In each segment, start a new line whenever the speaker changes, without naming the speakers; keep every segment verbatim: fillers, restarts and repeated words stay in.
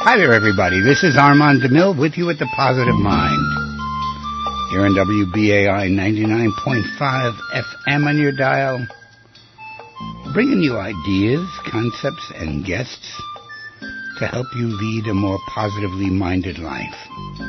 Hi there, everybody. This is Armand DeMille with you at The Positive Mind. Here on W B A I ninety-nine point five F M on your dial. Bringing you ideas, concepts, and guests to help you lead a more positively minded life.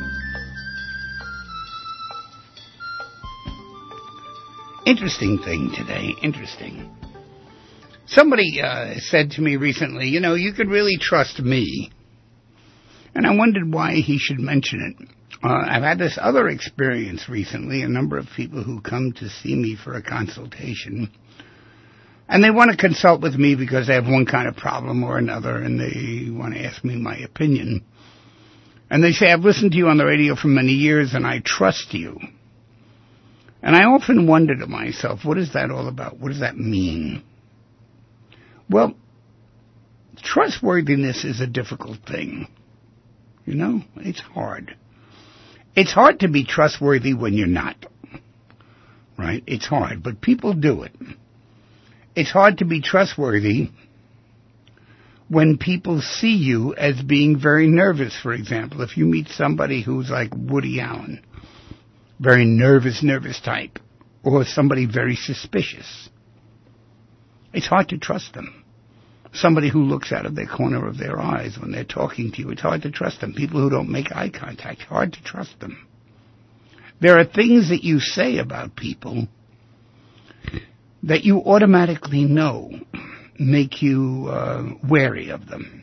Interesting thing today. Interesting. Somebody uh, said to me recently, you know, you could really trust me. And I wondered why he should mention it. Uh, I've had this other experience recently, a number of people who come to see me for a consultation. And they want to consult with me because they have one kind of problem or another, and they want to ask me my opinion. And they say, I've listened to you on the radio for many years, and I trust you. And I often wonder to myself, what is that all about? What does that mean? Well, trustworthiness is a difficult thing. You know, it's hard. It's hard to be trustworthy when you're not. Right? It's hard, but people do it. It's hard to be trustworthy when people see you as being very nervous, for example. If you meet somebody who's like Woody Allen, very nervous, nervous type, or somebody very suspicious, it's hard to trust them. Somebody who looks out of the corner of their eyes when they're talking to you, it's hard to trust them. People who don't make eye contact, hard to trust them. There are things that you say about people that you automatically know make you uh, wary of them.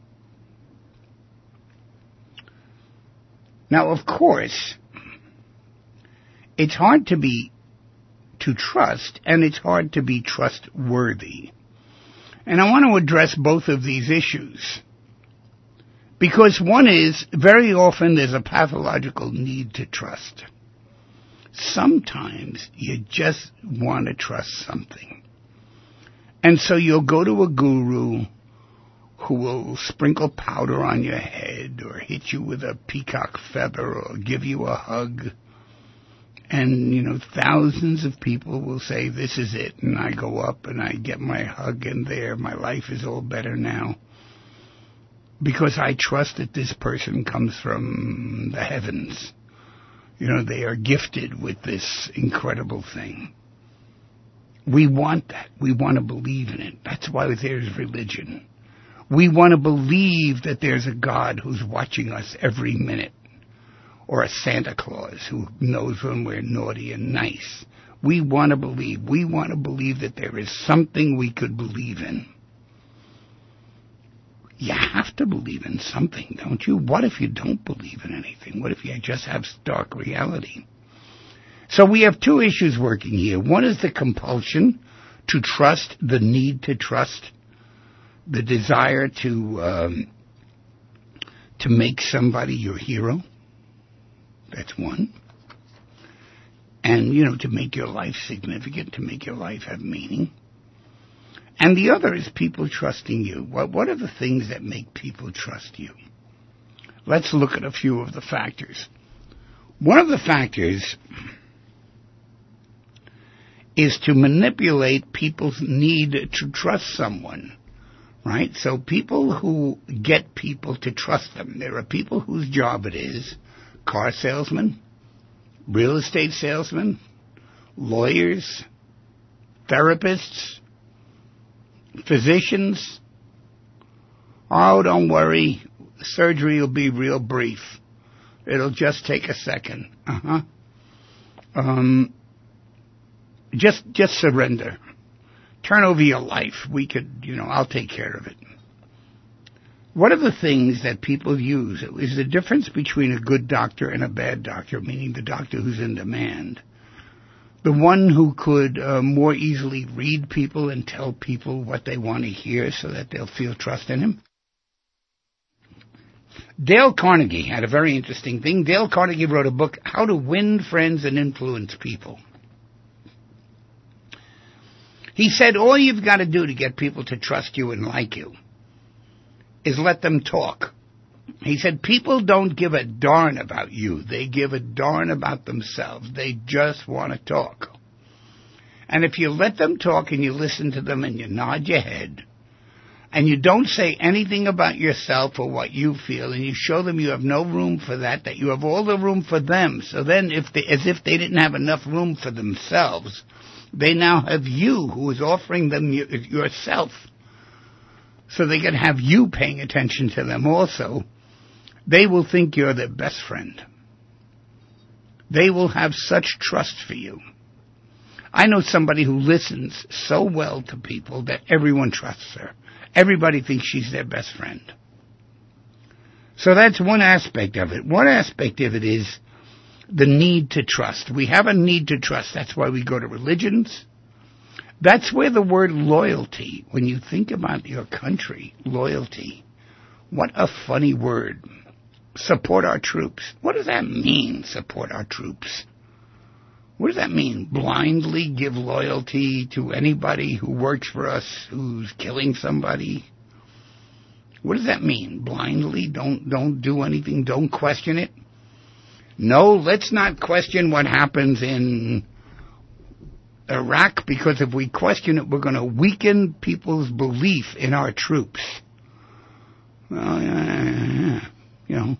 Now, of course, it's hard to be to trust, and it's hard to be trustworthy. And I want to address both of these issues. Because one is, very often there's a pathological need to trust. Sometimes you just want to trust something. And so you'll go to a guru who will sprinkle powder on your head or hit you with a peacock feather or give you a hug. And, you know, thousands of people will say, this is it. And I go up and I get my hug and there, my life is all better now. Because I trust that this person comes from the heavens. You know, they are gifted with this incredible thing. We want that. We want to believe in it. That's why there's religion. We want to believe that there's a God who's watching us every minute. Or a Santa Claus who knows when we're naughty and nice. We want to believe. We want to believe that there is something we could believe in. You have to believe in something, don't you? What if you don't believe in anything? What if you just have stark reality? So we have two issues working here. One is the compulsion to trust, the need to trust, the desire to um, to make somebody your hero. That's one. And, you know, to make your life significant, to make your life have meaning. And the other is people trusting you. What, what are the things that make people trust you? Let's look at a few of the factors. One of the factors is to manipulate people's need to trust someone. Right? So people who get people to trust them. There are people whose job it is. Car salesmen, real estate salesmen, lawyers, therapists, physicians. Oh, don't worry. Surgery will be real brief. It'll just take a second. Uh-huh. Um, just, just surrender. Turn over your life. We could, you know, I'll take care of it. What are the things that people use? Is the difference between a good doctor and a bad doctor, meaning the doctor who's in demand? The one who could uh, more easily read people and tell people what they want to hear so that they'll feel trust in him? Dale Carnegie had a very interesting thing. Dale Carnegie wrote a book, How to Win Friends and Influence People. He said all you've got to do to get people to trust you and like you is let them talk. He said, people don't give a darn about you. They give a darn about themselves. They just want to talk. And if you let them talk and you listen to them and you nod your head, and you don't say anything about yourself or what you feel, and you show them you have no room for that, that you have all the room for them. So then, if they, as if they didn't have enough room for themselves, they now have you, who is offering them y- yourself. So they can have you paying attention to them also. They will think you're their best friend. They will have such trust for you. I know somebody who listens so well to people that everyone trusts her. Everybody thinks she's their best friend. So that's one aspect of it. One aspect of it is the need to trust. We have a need to trust. That's why we go to religions. That's where the word loyalty, when you think about your country, loyalty, what a funny word. Support our troops. What does that mean, support our troops? What does that mean? Blindly give loyalty to anybody who works for us, who's killing somebody? What does that mean? Blindly? Don't, don't do anything? Don't question it? No, let's not question what happens in Iraq, because if we question it, we're going to weaken people's belief in our troops. Well, yeah, you know,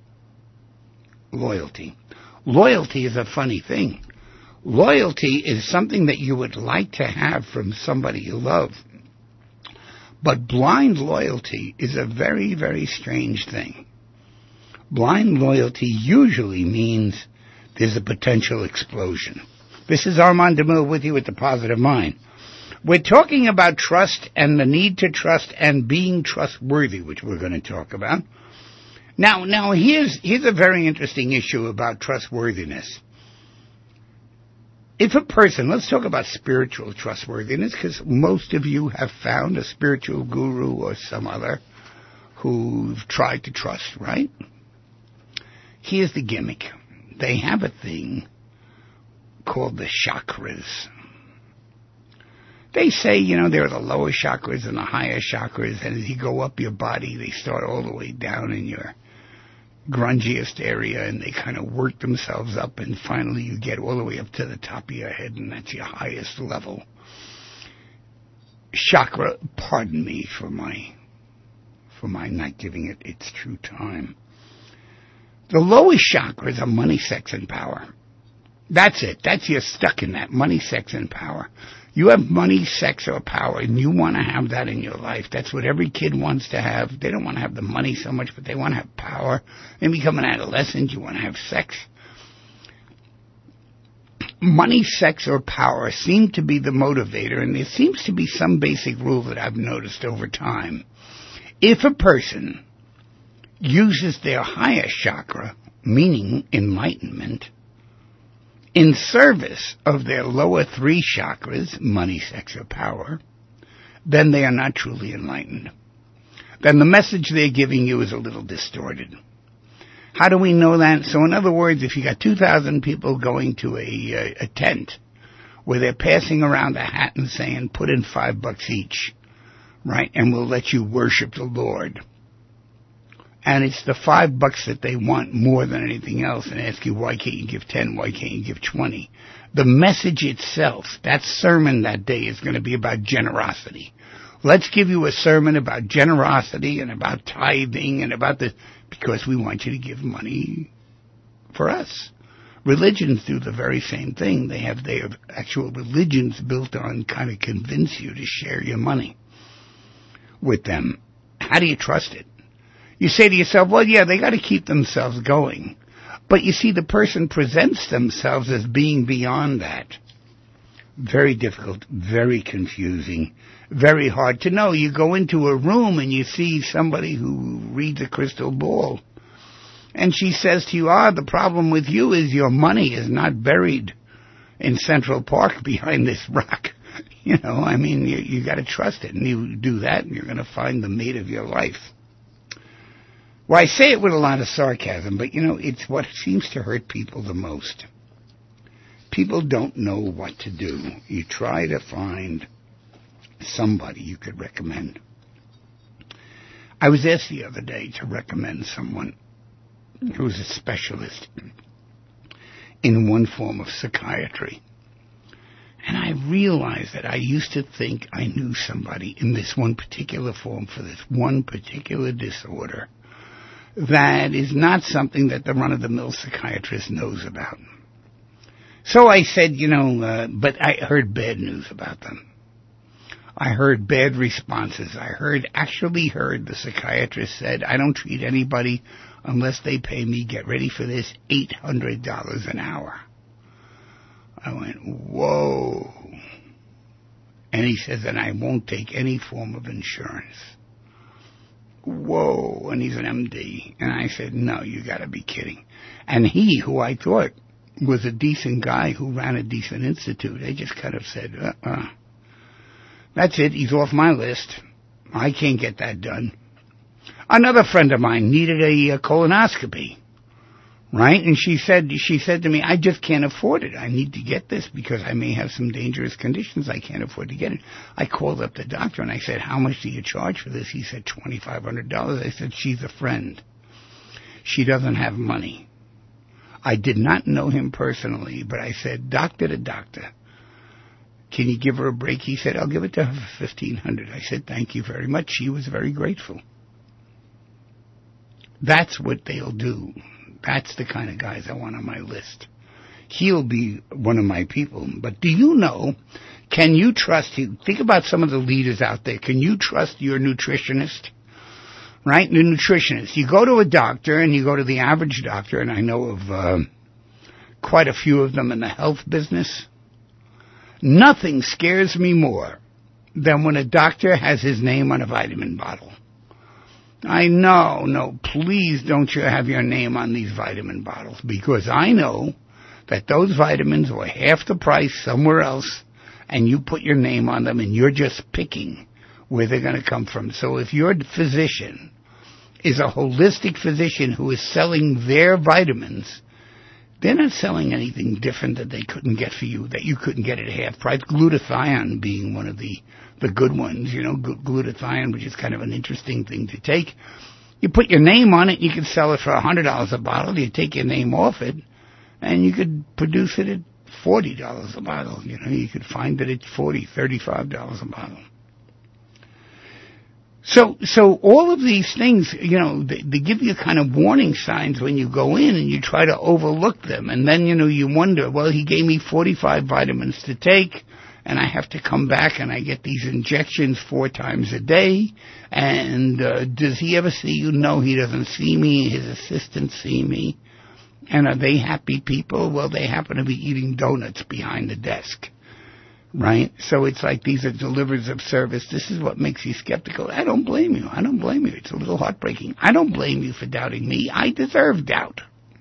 loyalty. Loyalty is a funny thing. Loyalty is something that you would like to have from somebody you love. But blind loyalty is a very, very strange thing. Blind loyalty usually means there's a potential explosion. This is Armand DeMille with you at The Positive Mind. We're talking about trust and the need to trust and being trustworthy, which we're going to talk about. Now, now here's, here's a very interesting issue about trustworthiness. If a person, let's talk about spiritual trustworthiness, because most of you have found a spiritual guru or some other who've tried to trust, right? Here's the gimmick. They have a thing called the chakras. They say, you know, there are the lower chakras and the higher chakras, and as you go up your body, they start all the way down in your grungiest area, and they kind of work themselves up, and finally you get all the way up to the top of your head, and that's your highest level. Chakra, pardon me for my, for my not giving it its true time. The lowest chakras are money, sex, and power. That's it. That's, you're stuck in that. Money, sex, and power. You have money, sex, or power, and you want to have that in your life. That's what every kid wants to have. They don't want to have the money so much, but they want to have power. They become an adolescent. You want to have sex. Money, sex, or power seem to be the motivator, and there seems to be some basic rule that I've noticed over time. If a person uses their higher chakra, meaning enlightenment, in service of their lower three chakras, money, sex, or power, then they are not truly enlightened. Then the message they're giving you is a little distorted. How do we know that? So in other words, if you got two thousand people going to a, a, a tent where they're passing around a hat and saying, put in five bucks each, right, and we'll let you worship the Lord, and it's the five bucks that they want more than anything else, and ask you, why can't you give ten? Why can't you give twenty? The message itself, that sermon that day, is going to be about generosity. Let's give you a sermon about generosity and about tithing and about the, because we want you to give money for us. Religions do the very same thing. They have their actual religions built on kind of convince you to share your money with them. How do you trust it? You say to yourself, well, yeah, they got to keep themselves going. But you see, the person presents themselves as being beyond that. Very difficult, very confusing, very hard to know. You go into a room and you see somebody who reads a crystal ball, and she says to you, ah, the problem with you is your money is not buried in Central Park behind this rock. You know, I mean, you, you got to trust it, and you do that, and you're going to find the mate of your life. Well, I say it with a lot of sarcasm, but, you know, it's what seems to hurt people the most. People don't know what to do. You try to find somebody you could recommend. I was asked the other day to recommend someone who's a specialist in one form of psychiatry. And I realized that I used to think I knew somebody in this one particular form for this one particular disorder that is not something that the run-of-the-mill psychiatrist knows about. So I said, you know, uh, but I heard bad news about them. I heard bad responses. I heard, actually heard the psychiatrist said, I don't treat anybody unless they pay me, get ready for this, eight hundred dollars an hour. I went, whoa. And he says, and I won't take any form of insurance. Whoa. And he's an M D. And I said, no, you got to be kidding. And he, who I thought was a decent guy who ran a decent institute, they just kind of said, uh-uh. That's it. He's off my list. I can't get that done. Another friend of mine needed a, a colonoscopy. Right? And she said, she said to me, I just can't afford it. I need to get this because I may have some dangerous conditions. I can't afford to get it. I called up the doctor and I said, how much do you charge for this? He said, twenty-five hundred dollars. I said, she's a friend. She doesn't have money. I did not know him personally, but I said, doctor to doctor, can you give her a break? He said, I'll give it to her for fifteen hundred dollars. I said, thank you very much. She was very grateful. That's what they'll do. That's the kind of guys I want on my list. He'll be one of my people. But do you know, can you trust him? Think about some of the leaders out there. Can you trust your nutritionist? Right? The nutritionist. You go to a doctor, and you go to the average doctor, and I know of uh, quite a few of them in the health business. Nothing scares me more than when a doctor has his name on a vitamin bottle. I know, no, please don't you have your name on these vitamin bottles, because I know that those vitamins were half the price somewhere else, and you put your name on them, and you're just picking where they're going to come from. So if your physician is a holistic physician who is selling their vitamins, they're not selling anything different that they couldn't get for you, that you couldn't get at half price. Glutathione being one of the, the good ones, you know, glutathione, which is kind of an interesting thing to take. You put your name on it, you can sell it for one hundred dollars a bottle. You take your name off it, and you could produce it at forty dollars a bottle. You know, you could find it at forty dollars, thirty-five dollars a bottle. So, so all of these things, you know, they, they give you kind of warning signs when you go in and you try to overlook them. And then, you know, you wonder, well, he gave me forty-five vitamins to take, and I have to come back and I get these injections four times a day. And uh, does he ever see you? No, he doesn't see me. His assistants see me. And are they happy people? Well, they happen to be eating donuts behind the desk. Right? So it's like these are delivers of service. This is what makes you skeptical. I don't blame you. I don't blame you. It's a little heartbreaking. I don't blame you for doubting me. I deserve doubt.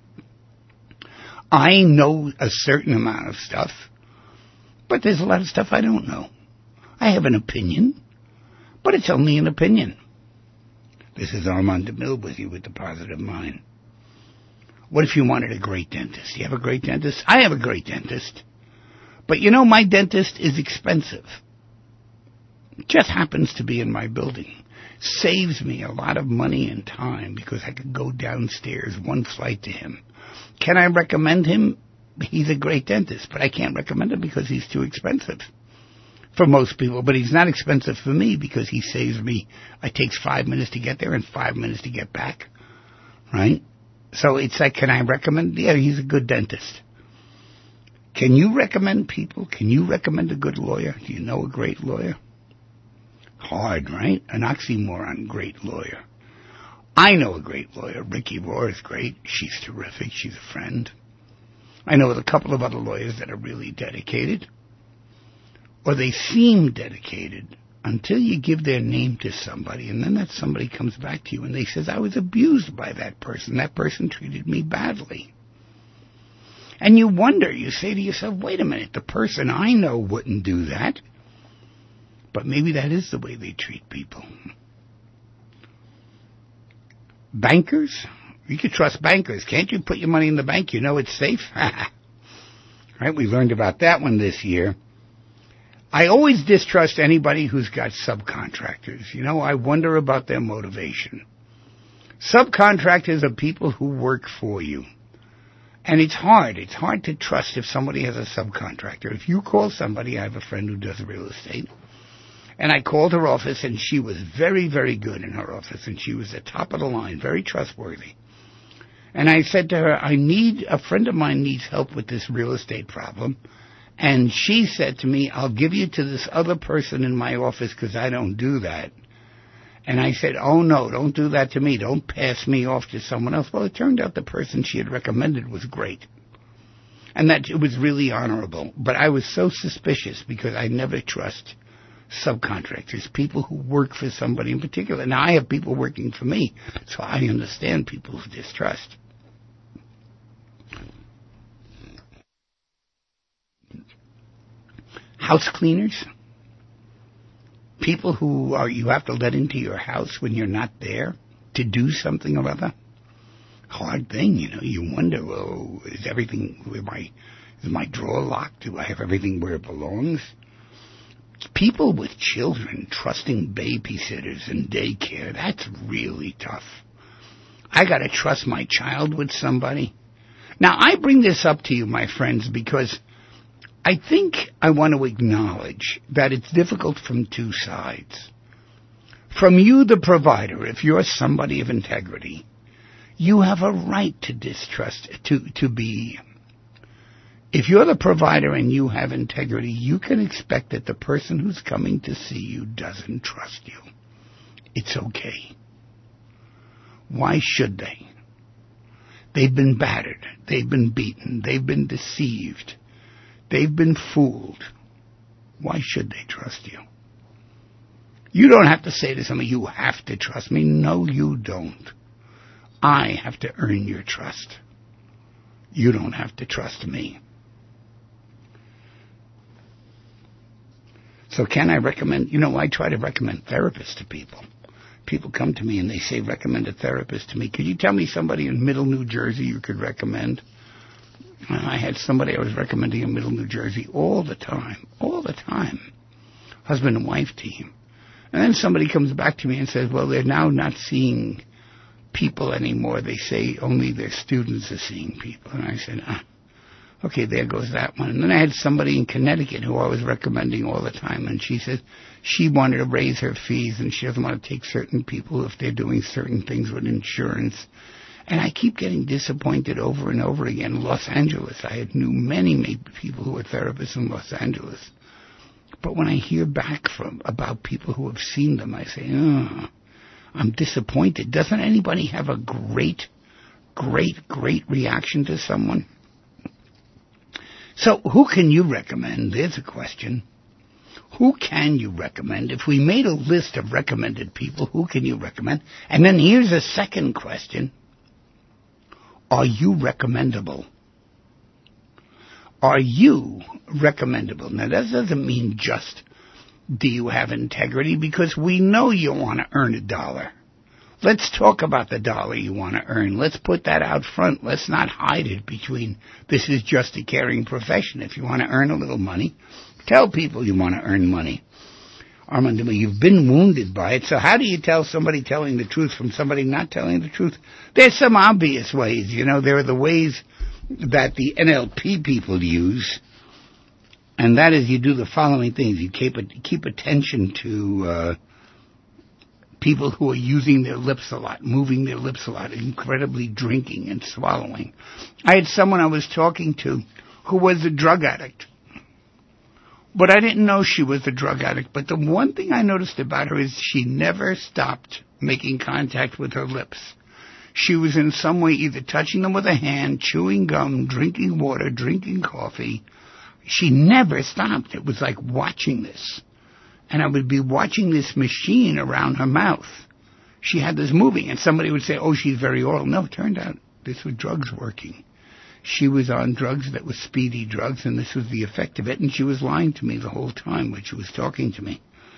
I know a certain amount of stuff, but there's a lot of stuff I don't know. I have an opinion, but it's only an opinion. This is Armand DeMille with you with the Positive Mind. What if you wanted a great dentist? You have a great dentist? I have a great dentist. But, you know, my dentist is expensive. It just happens to be in my building. Saves me a lot of money and time because I could go downstairs one flight to him. Can I recommend him? He's a great dentist, but I can't recommend him because he's too expensive for most people. But he's not expensive for me because he saves me. It takes five minutes to get there and five minutes to get back. Right? So it's like, can I recommend? Yeah, he's a good dentist. Can you recommend people? Can you recommend a good lawyer? Do you know a great lawyer? Hard, right? An oxymoron, great lawyer. I know a great lawyer. Ricky Rohr is great. She's terrific. She's a friend. I know a couple of other lawyers that are really dedicated. Or they seem dedicated until you give their name to somebody, and then that somebody comes back to you and they says, I was abused by that person. That person treated me badly. And you wonder, you say to yourself, wait a minute, the person I know wouldn't do that. But maybe that is the way they treat people. Bankers? You can trust bankers. Can't you put your money in the bank? You know it's safe. Right? We learned about that one this year. I always distrust anybody who's got subcontractors. You know, I wonder about their motivation. Subcontractors are people who work for you. And it's hard. It's hard to trust if somebody has a subcontractor. If you call somebody, I have a friend who does real estate, and I called her office, and she was very, very good in her office, and she was at top of the line, very trustworthy. And I said to her, I need, a friend of mine needs help with this real estate problem. And she said to me, I'll give you to this other person in my office because I don't do that. And I said, oh, no, don't do that to me. Don't pass me off to someone else. Well, it turned out the person she had recommended was great. And that it was really honorable. But I was so suspicious because I never trust subcontractors, people who work for somebody in particular. Now, I have people working for me, so I understand people's distrust. House cleaners, people who are you have to let into your house when you're not there to do something or other. Hard thing, you know. You wonder, well, is everything where my is my drawer locked? Do I have everything where it belongs? People with children trusting babysitters and daycare, that's really tough. I got to trust my child with somebody. Now, I bring this up to you, my friends, because I think I want to acknowledge that it's difficult from two sides. From you, the provider, if you're somebody of integrity, you have a right to distrust, to, to be... If you're the provider and you have integrity, you can expect that the person who's coming to see you doesn't trust you. It's okay. Why should they? They've been battered. They've been beaten. They've been deceived. They've been fooled. Why should they trust you? You don't have to say to somebody, you have to trust me. No, you don't. I have to earn your trust. You don't have to trust me. So can I recommend, you know, I try to recommend therapists to people. People come to me and they say, recommend a therapist to me. Could you tell me somebody in Middle New Jersey you could recommend? And I had somebody I was recommending in Middle New Jersey all the time, all the time. Husband and wife team. And then somebody comes back to me and says, well, they're now not seeing people anymore. They say only their students are seeing people. And I said, ah. Okay, there goes that one. And then I had somebody in Connecticut who I was recommending all the time, and she said she wanted to raise her fees, and she doesn't want to take certain people if they're doing certain things with insurance. And I keep getting disappointed over and over again. Los Angeles, I had knew many, many people who were therapists in Los Angeles. But when I hear back from about people who have seen them, I say, oh, I'm disappointed. Doesn't anybody have a great, great, great reaction to someone? So who can you recommend? There's a question. Who can you recommend? If we made a list of recommended people, who can you recommend? And then here's a second question. Are you recommendable? Are you recommendable? Now, that doesn't mean just do you have integrity, because we know you want to earn a dollar. Let's talk about the dollar you want to earn. Let's put that out front. Let's not hide it between this is just a caring profession. If you want to earn a little money, tell people you want to earn money. Armando, you've been wounded by it, so how do you tell somebody telling the truth from somebody not telling the truth? There's some obvious ways. You know, there are the ways that the N L P people use, and that is you do the following things. You keep, keep attention to... Uh, people who are using their lips a lot, moving their lips a lot, incredibly drinking and swallowing. I had someone I was talking to who was a drug addict. But I didn't know she was a drug addict. But the one thing I noticed about her is she never stopped making contact with her lips. She was in some way either touching them with a hand, chewing gum, drinking water, drinking coffee. She never stopped. It was like watching this. And I would be watching this machine around her mouth. She had this moving, and somebody would say, oh, she's very oral. No, it turned out this was drugs working. She was on drugs that were speedy drugs, and this was the effect of it, and she was lying to me the whole time when she was talking to me.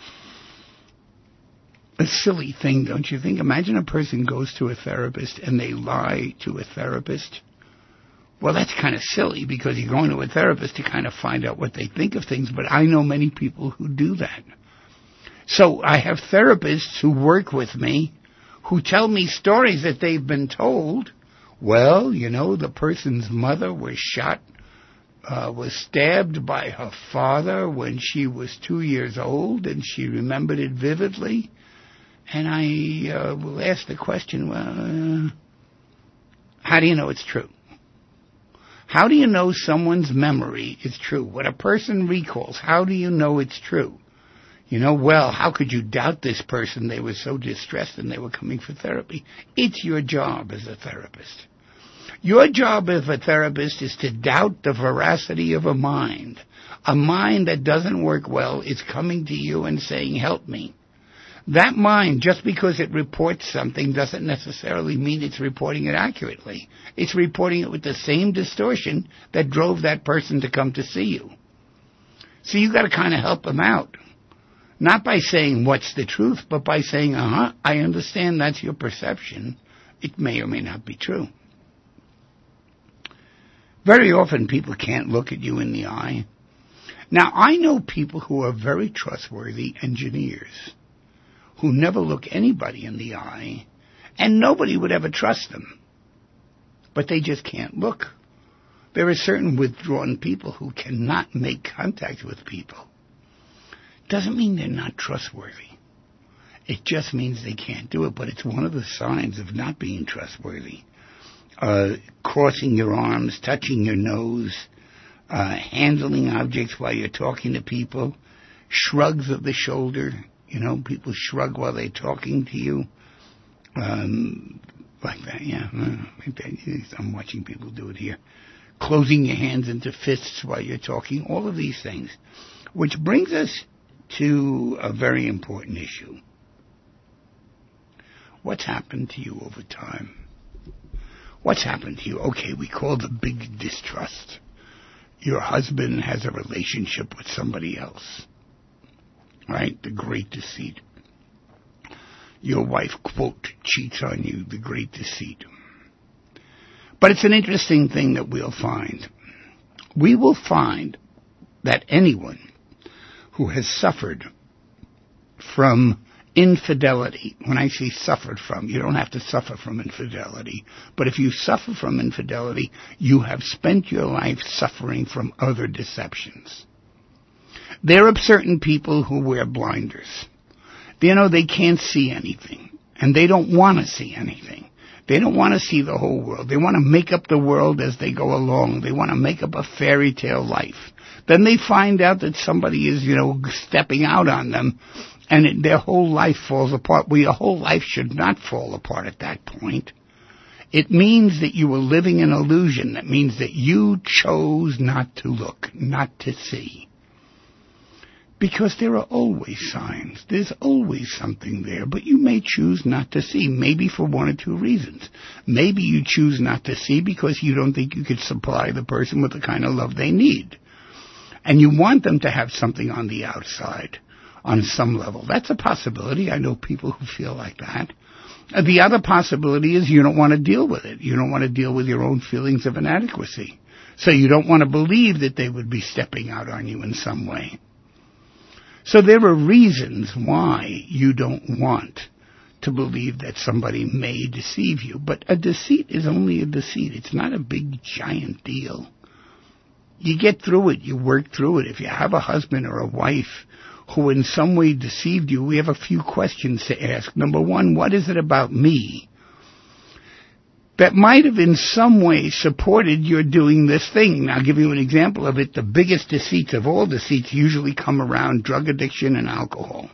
A silly thing, don't you think? Imagine a person goes to a therapist and they lie to a therapist. Well, that's kind of silly, because you're going to a therapist to kind of find out what they think of things, but I know many people who do that. So I have therapists who work with me who tell me stories that they've been told Well, you know, the person's mother was shot, uh, was stabbed by her father when she was two years old, and she remembered it vividly. And I uh, will ask the question, well, uh, how do you know it's true? How do you know someone's memory is true? What a person recalls, how do you know it's true? You know, well, how could you doubt this person? They were so distressed and they were coming for therapy. It's your job as a therapist. Your job as a therapist is to doubt the veracity of a mind. A mind that doesn't work well is coming to you and saying, help me. That mind, just because it reports something, doesn't necessarily mean it's reporting it accurately. It's reporting it with the same distortion that drove that person to come to see you. So you got to kind of help them out. Not by saying what's the truth, but by saying, uh-huh, I understand that's your perception. It may or may not be true. Very often people can't look at you in the eye. Now, I know people who are very trustworthy engineers who never look anybody in the eye, and nobody would ever trust them. But they just can't look. There are certain withdrawn people who cannot make contact with people. Doesn't mean they're not trustworthy. It just means they can't do it, but it's one of the signs of not being trustworthy. Uh, crossing your arms, touching your nose, uh, handling objects while you're talking to people, shrugs of the shoulder. You know, people shrug while they're talking to you. Um, like that, yeah. I'm watching people do it here. Closing your hands into fists while you're talking. All of these things. Which brings us to a very important issue. What's happened to you over time? What's happened to you? Okay, we call the big distrust. Your husband has a relationship with somebody else. Right? The great deceit. Your wife, quote, cheats on you, the great deceit. But it's an interesting thing that we'll find. We will find that anyone who has suffered from infidelity, when I say suffered from, you don't have to suffer from infidelity, but if you suffer from infidelity, you have spent your life suffering from other deceptions. There are certain people who wear blinders. You know, they can't see anything, and they don't want to see anything. They don't want to see the whole world. They want to make up the world as they go along. They want to make up a fairy tale life. Then they find out that somebody is, you know, stepping out on them, and it, their whole life falls apart. Well, your whole life should not fall apart at that point. It means that you were living an illusion. That means that you chose not to look, not to see. Because there are always signs. There's always something there, but you may choose not to see, maybe for one or two reasons. Maybe you choose not to see because you don't think you could supply the person with the kind of love they need. And you want them to have something on the outside, on some level. That's a possibility. I know people who feel like that. The other possibility is you don't want to deal with it. You don't want to deal with your own feelings of inadequacy. So you don't want to believe that they would be stepping out on you in some way. So there are reasons why you don't want to believe that somebody may deceive you. But a deceit is only a deceit. It's not a big, giant deal. You get through it. You work through it. If you have a husband or a wife who in some way deceived you, we have a few questions to ask. Number one, what is it about me that might have in some way supported your doing this thing? Now, I'll give you an example of it. The biggest deceits of all deceits usually come around drug addiction and alcohol.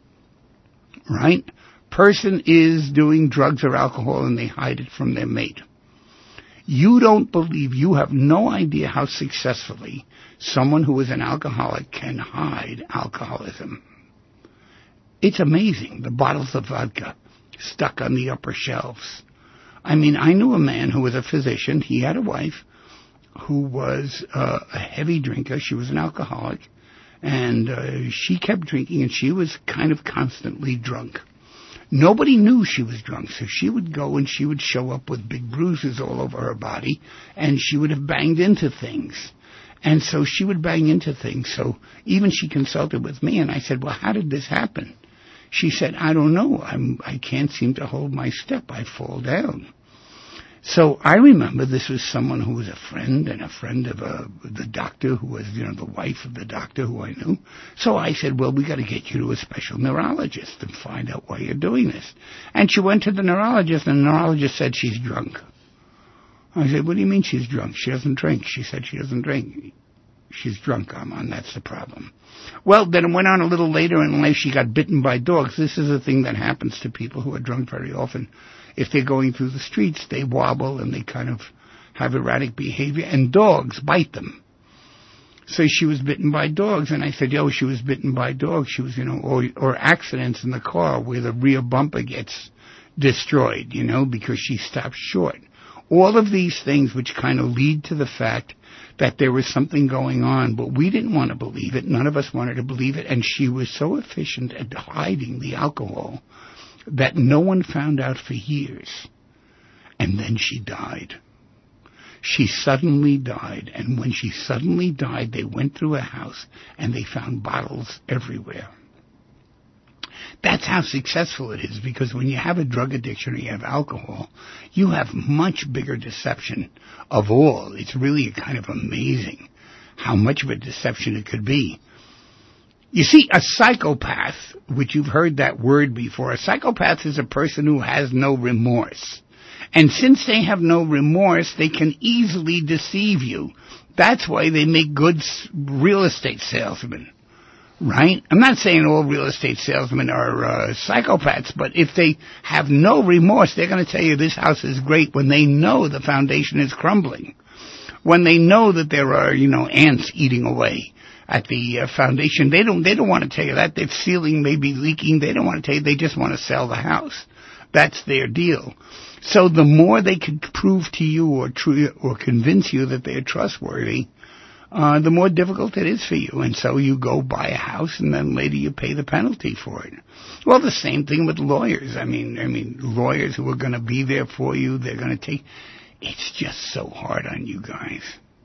Right? Person is doing drugs or alcohol and they hide it from their mate. You don't believe, you have no idea how successfully someone who is an alcoholic can hide alcoholism. It's amazing. The bottles of vodka stuck on the upper shelves. I mean, I knew a man who was a physician. He had a wife who was uh, a heavy drinker. She was an alcoholic, and uh, she kept drinking, and she was kind of constantly drunk. Nobody knew she was drunk, so she would go and she would show up with big bruises all over her body, and she would have banged into things. And so she would bang into things. So even she consulted with me, and I said, well, how did this happen? She said, I don't know. I'm, I can't seem to hold my step. I fall down. So I remember this was someone who was a friend and a friend of uh, the doctor who was, you know, the wife of the doctor who I knew. So I said, well, we got to get you to a special neurologist and find out why you're doing this. And she went to the neurologist, and the neurologist said she's drunk. I said, what do you mean she's drunk? She doesn't drink. She said she doesn't drink. She's drunk, Armand. That's the problem. Well, then it went on a little later in life. She got bitten by dogs. This is a thing that happens to people who are drunk very often. If they're going through the streets, they wobble and they kind of have erratic behavior, and dogs bite them. So she was bitten by dogs, and I said, yo, she was bitten by dogs. She was, you know, or, or accidents in the car where the rear bumper gets destroyed, you know, because she stopped short. All of these things which kind of lead to the fact that there was something going on, but we didn't want to believe it. None of us wanted to believe it, and she was so efficient at hiding the alcohol that no one found out for years. And then she died. She suddenly died, and when she suddenly died, they went through a house, and they found bottles everywhere. That's how successful it is, because when you have a drug addiction or you have alcohol, you have much bigger deception of all. It's really kind of amazing how much of a deception it could be. You see, a psychopath, which you've heard that word before, a psychopath is a person who has no remorse. And since they have no remorse, they can easily deceive you. That's why they make good real estate salesmen, right? I'm not saying all real estate salesmen are uh, psychopaths, but if they have no remorse, they're going to tell you this house is great when they know the foundation is crumbling. When they know that there are, you know, ants eating away at the uh, foundation, they don't they don't want to tell you that. The ceiling may be leaking. They don't want to tell you. They just want to sell the house. That's their deal. So the more they could prove to you or tr- or convince you that they're trustworthy, uh, the more difficult it is for you. And so you go buy a house, and then later you pay the penalty for it. Well, the same thing with lawyers. I mean, I mean, lawyers who are going to be there for you. They're going to take. It's just so hard on you guys.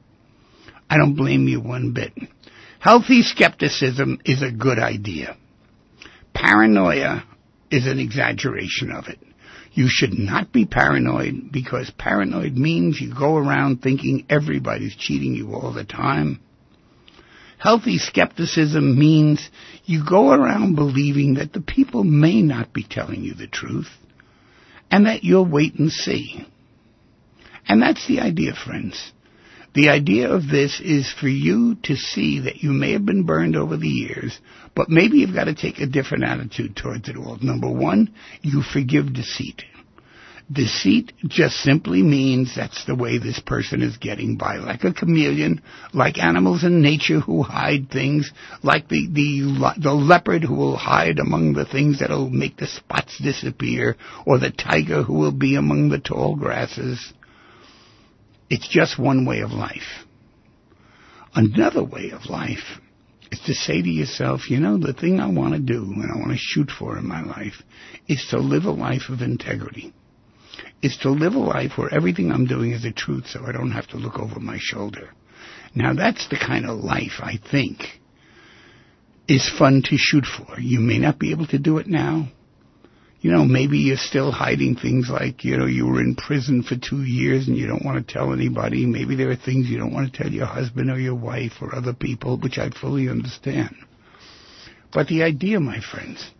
I don't blame you one bit. Healthy skepticism is a good idea. Paranoia is an exaggeration of it. You should not be paranoid, because paranoid means you go around thinking everybody's cheating you all the time. Healthy skepticism means you go around believing that the people may not be telling you the truth, and that you'll wait and see. And that's the idea, friends. The idea of this is for you to see that you may have been burned over the years, but maybe you've got to take a different attitude towards it all. Number one, you forgive deceit. Deceit just simply means that's the way this person is getting by, like a chameleon, like animals in nature who hide things, like the, the, the leopard who will hide among the things that will make the spots disappear, or the tiger who will be among the tall grasses. It's just one way of life. Another way of life is to say to yourself, you know, the thing I want to do and I want to shoot for in my life is to live a life of integrity. Is to live a life where everything I'm doing is the truth, so I don't have to look over my shoulder. Now, that's the kind of life I think is fun to shoot for. You may not be able to do it now. You know, maybe you're still hiding things like, you know, you were in prison for two years and you don't want to tell anybody. Maybe there are things you don't want to tell your husband or your wife or other people, which I fully understand. But the idea, my friends,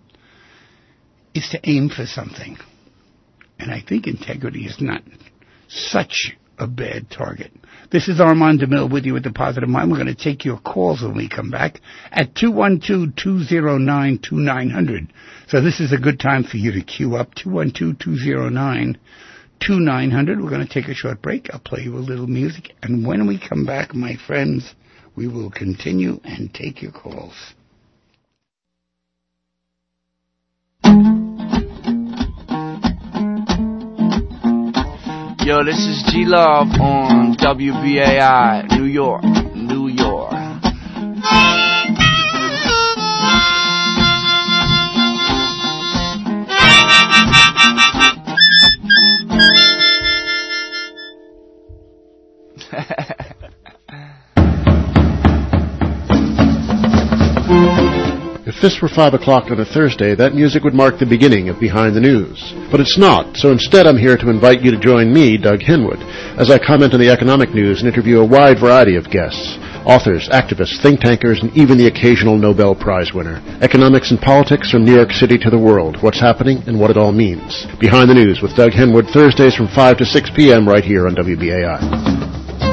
is to aim for something. And I think integrity is not such a bad target. This is Armand DeMille with you with the Positive Mind. We're going to take your calls when we come back at two one two, two zero nine, two nine zero zero. So this is a good time for you to queue up, two one two, two zero nine, two nine zero zero. We're going to take a short break. I'll play you a little music. And when we come back, my friends, we will continue and take your calls.
Yo, this is G-Love on W B A I, New York, New York.
The
this were five o'clock on a Thursday, that music would mark the beginning of Behind the News. But it's not, so instead I'm here to invite you to join me, Doug Henwood, as I comment on the economic news and interview a wide variety of guests. Authors, activists, think tankers, and even the occasional Nobel Prize winner. Economics and politics from New York City to the world. What's happening and what it all means. Behind the News with Doug Henwood, Thursdays from five to six p.m. right here on W B A I.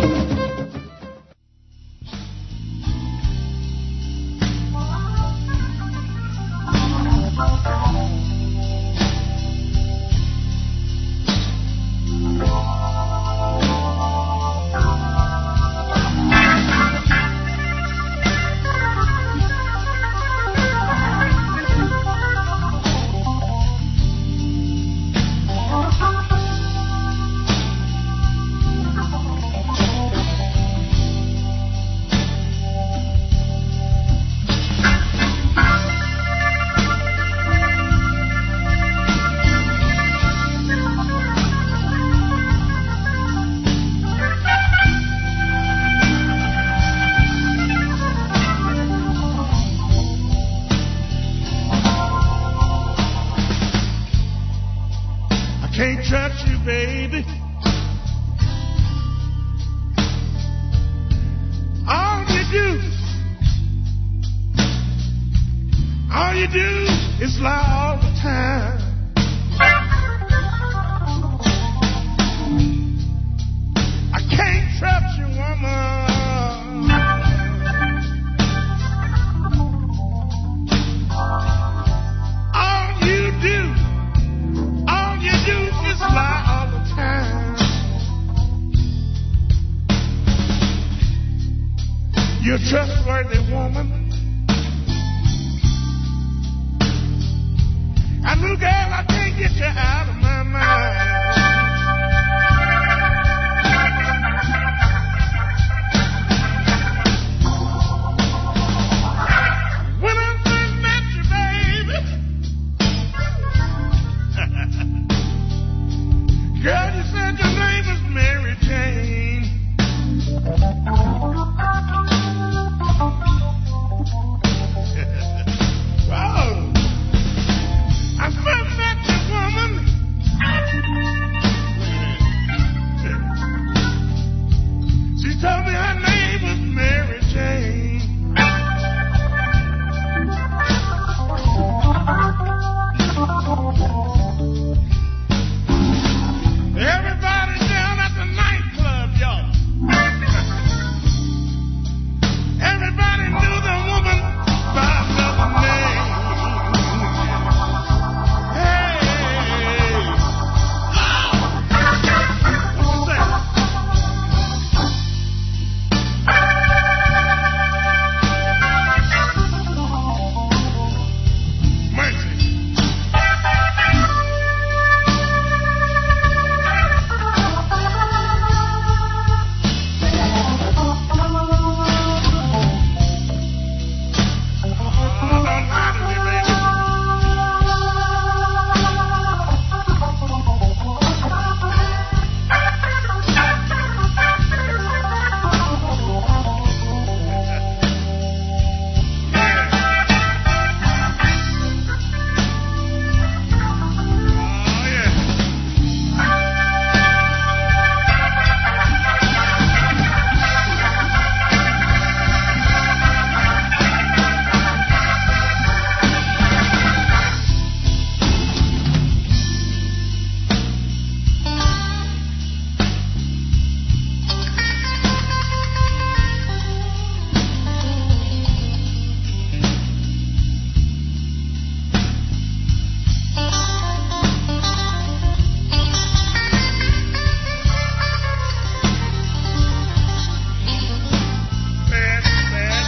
Can't trust you, baby. All you do, all you do is lie all the time. I can't trust you, woman. All you do, all you do is lie all the time. You're a trustworthy woman. And little girl, I can't get you out of my mind. When I first met you, baby, girl, you said your name was Mary Jane. Whoa. I first met this woman. She told me her name was Mary Jane. Everybody down at the nightclub, y'all. Everybody knew the woman by another name. Hey, oh, what's that? Mercy. Oh, don't lie to me, baby. Oh, yeah. Bad, bad.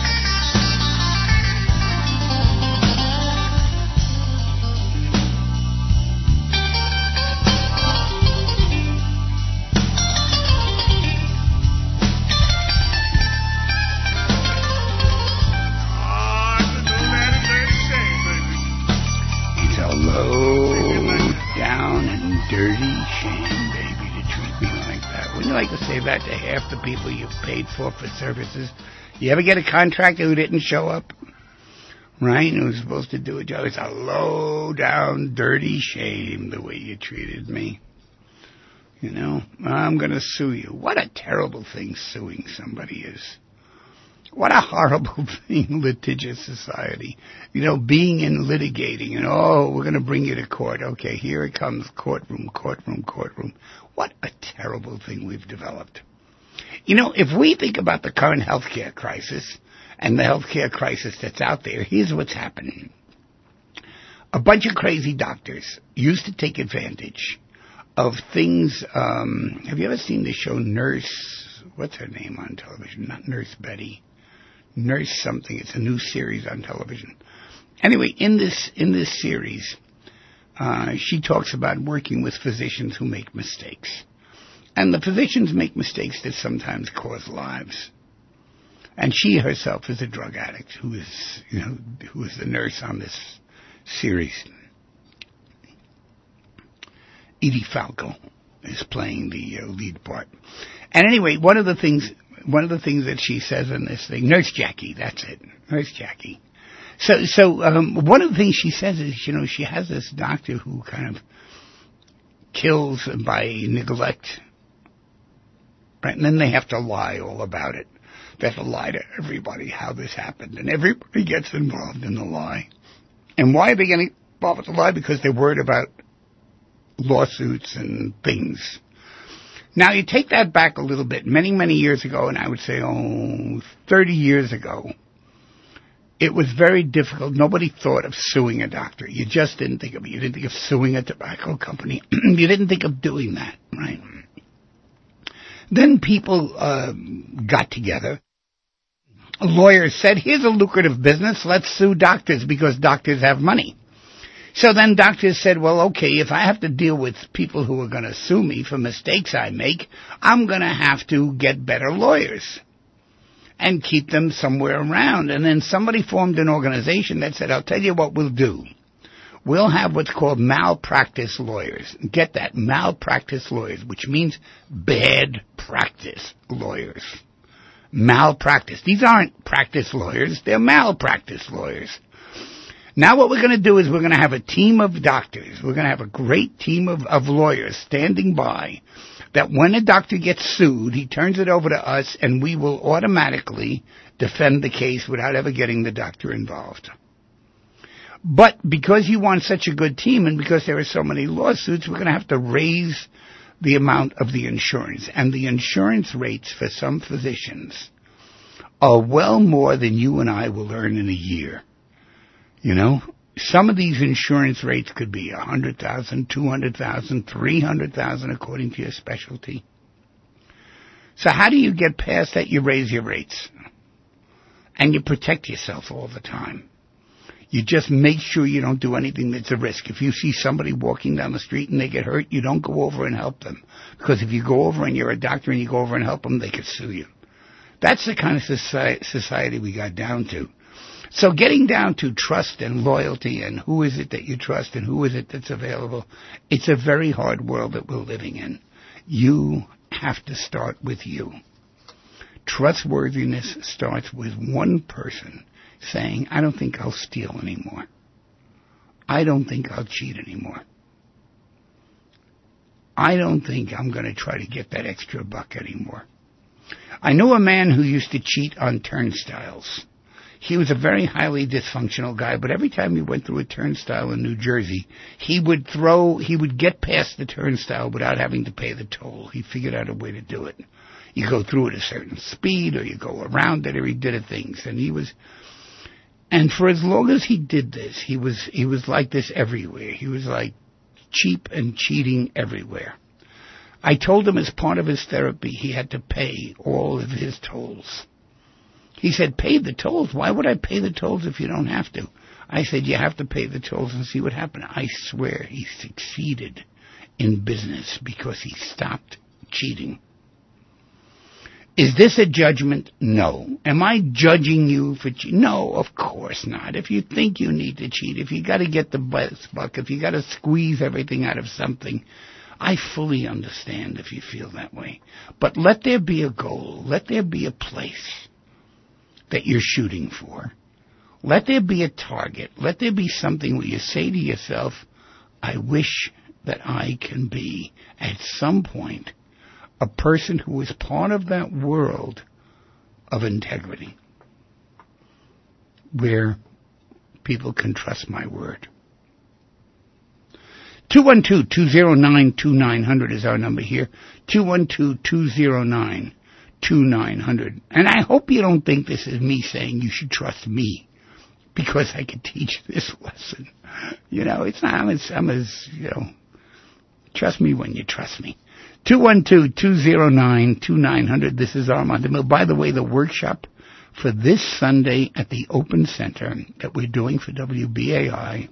Oh, it's a new man and dirty shame, baby.
It's a low down and dirty shame, baby, to treat me like that. Wouldn't you like to say that to half the people you've paid for for services? You ever get a contractor who didn't show up? right? Who was supposed to do a job. It's a low down, dirty shame the way you treated me. You know, I'm going to sue you. What a terrible thing suing somebody is. What a horrible thing, litigious society. You know, being in litigating and, oh, we're going to bring you to court. Okay, here it comes, courtroom, courtroom, courtroom. What a terrible thing we've developed. You know, if we think about the current healthcare crisis and the healthcare crisis that's out there, here's what's happening. A bunch of crazy doctors used to take advantage of things. Um, have you ever seen the show Nurse, what's her name on television? Not Nurse Betty. Nurse something. It's a new series on television. Anyway, in this in this series, uh, she talks about working with physicians who make mistakes. And the physicians make mistakes that sometimes cause lives. And she herself is a drug addict who is, you know, who is the nurse on this series. Edie Falco is playing the uh, lead part. And anyway, one of the things, one of the things that she says in this thing, Nurse Jackie, that's it, Nurse Jackie. So, so um, one of the things she says is, you know, she has this doctor who kind of kills by neglect, right? And then they have to lie all about it. They have to lie to everybody how this happened, and everybody gets involved in the lie. And why are they getting involved with the lie? Because they're worried about lawsuits and things. Now, you take that back a little bit. Many, many years ago, and I would say, oh, thirty years ago, it was very difficult. Nobody thought of suing a doctor. You just didn't think of it. You didn't think of suing a tobacco company. You didn't think of doing that, right? Then people uh, got together. Lawyers said, here's a lucrative business. Let's sue doctors because doctors have money. So then doctors said, well, okay, if I have to deal with people who are going to sue me for mistakes I make, I'm going to have to get better lawyers and keep them somewhere around. And then somebody formed an organization that said, I'll tell you what we'll do. We'll have what's called malpractice lawyers. Get that, malpractice lawyers, which means bad practice lawyers. Malpractice. These aren't practice lawyers, they're malpractice lawyers. Now what we're going to do is we're going to have a team of doctors. We're going to have a great team of, of lawyers standing by that when a doctor gets sued, he turns it over to us and we will automatically defend the case without ever getting the doctor involved. But because you want such a good team and because there are so many lawsuits, we're going to have to raise the amount of the insurance. And the insurance rates for some physicians are well more than you and I will earn in a year. You know, some of these insurance rates could be one hundred thousand dollars, two hundred thousand dollars, three hundred thousand dollars according to your specialty. So how do you get past that? You raise your rates. And you protect yourself all the time. You just make sure you don't do anything that's a risk. If you see somebody walking down the street and they get hurt, you don't go over and help them. Because if you go over and you're a doctor and you go over and help them, they could sue you. That's the kind of society we got down to. So getting down to trust and loyalty and who is it that you trust and who is it that's available, it's a very hard world that we're living in. You have to start with you. Trustworthiness starts with one person saying, I don't think I'll steal anymore. I don't think I'll cheat anymore. I don't think I'm going to try to get that extra buck anymore. I know a man who used to cheat on turnstiles. He was a very highly dysfunctional guy, but every time he went through a turnstile in New Jersey, he would throw, he would get past the turnstile without having to pay the toll. He figured out a way to do it. You go through at a certain speed, or you go around it, or he did things. And he was, and for as long as he did this, he was, he was like this everywhere. He was like cheap and cheating everywhere. I told him as part of his therapy, he had to pay all of his tolls. He said, pay the tolls? Why would I pay the tolls if you don't have to? I said, you have to pay the tolls and see what happened. I swear he succeeded in business because he stopped cheating. Is this a judgment? No. Am I judging you for cheating? No, of course not. If you think you need to cheat, if you got to get the best buck, if you got to squeeze everything out of something, I fully understand if you feel that way. But let there be a goal. Let there be a place that you're shooting for. Let there be a target. Let there be something where you say to yourself, I wish that I can be, at some point, a person who is part of that world of integrity, where people can trust my word. two one two, two zero nine, two nine zero zero is our number here. two one two, two zero nine, two nine zero zero. And I hope you don't think this is me saying you should trust me because I can teach this lesson. You know, it's not, I'm as, I'm as, you know, trust me when you trust me. two one two, two zero nine, two nine zero zero. This is Armand DeMille. By the way, the workshop for this Sunday at the Open Center that we're doing for W B A I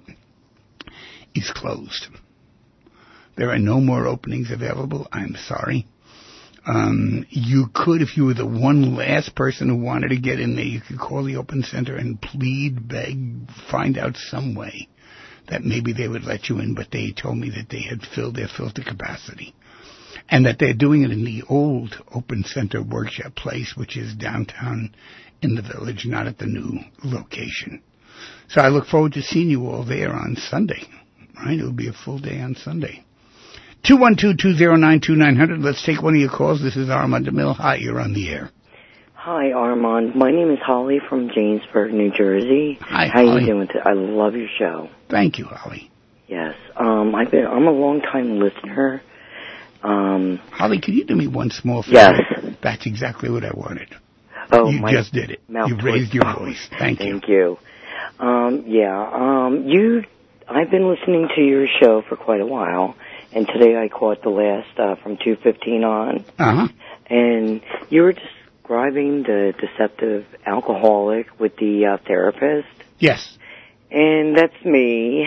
is closed. There are no more openings available. I'm sorry. Um, you could, if you were the one last person who wanted to get in there, you could call the Open Center and plead, beg, find out some way that maybe they would let you in, but they told me that they had filled their filter capacity and that they're doing it in the old Open Center workshop place, which is downtown in the village, not at the new location. So I look forward to seeing you all there on Sunday. Right? It'll be a full day on Sunday. two one two, two zero nine, two nine zero zero. Let's take one of your calls. This is Armand DeMille. Hi, you're on the air.
Hi, Armand. My name is Holly from Jamesburg, New Jersey.
Hi,
How
Holly.
you doing today? I love your show.
Thank you, Holly.
Yes. Um, I've been, I'm a long-time listener. Um,
Holly, can you do me one small favor?
Yes.
That's exactly what I wanted.
oh,
you
my
just did it.
mouth
You
twitched.
raised your voice. Thank you.
Thank you. Um, yeah, um, you, I've been listening to your show for quite a while, and today I caught the last, uh, from two fifteen on.
Uh-huh.
And you were describing the deceptive alcoholic with the uh, therapist.
Yes.
And that's me.